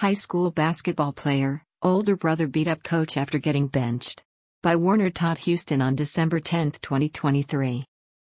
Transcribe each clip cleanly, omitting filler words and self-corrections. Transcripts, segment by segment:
High school basketball player, older brother beat up coach after getting benched. By Warner Todd Houston on December 10, 2023.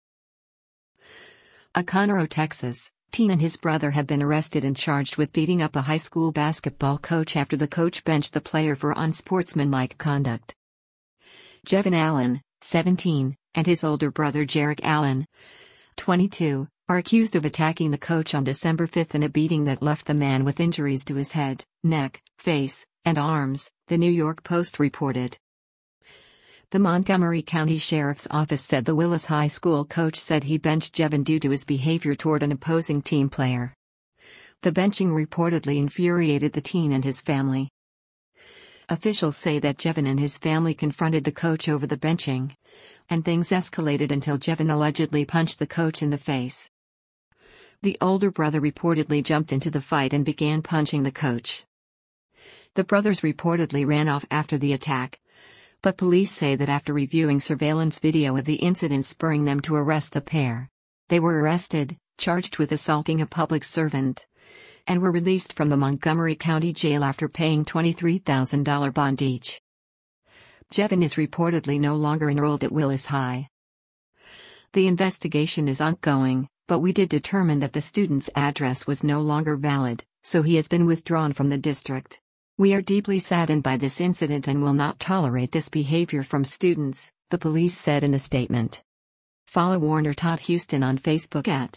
A Conroe, Texas, teen and his brother have been arrested and charged with beating up a high school basketball coach after the coach benched the player for unsportsmanlike conduct. Jevin Allen, 17, and his older brother Jarek Allen, 22, are accused of attacking the coach on December 5 in a beating that left the man with injuries to his head, neck, face, and arms, the New York Post reported. The Montgomery County Sheriff's Office said the Willis High School coach said he benched Jevin due to his behavior toward an opposing team player. The benching reportedly infuriated the teen and his family. Officials say that Jevin and his family confronted the coach over the benching, and things escalated until Jevin allegedly punched the coach in the face. The older brother reportedly jumped into the fight and began punching the coach. The brothers reportedly ran off after the attack, but police say that after reviewing surveillance video of the incident spurring them to arrest the pair, they were arrested, charged with assaulting a public servant, and were released from the Montgomery County Jail after paying $23,000 bond each. Jevin is reportedly no longer enrolled at Willis High. The investigation is ongoing, but we did determine that the student's address was no longer valid, so he has been withdrawn from the district. We are deeply saddened by this incident and will not tolerate this behavior from students, the police said in a statement. Follow Warner Todd Houston on Facebook at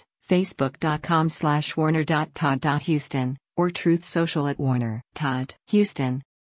facebook.com/warner.todd.houston or Truth Social at Warner Todd Houston.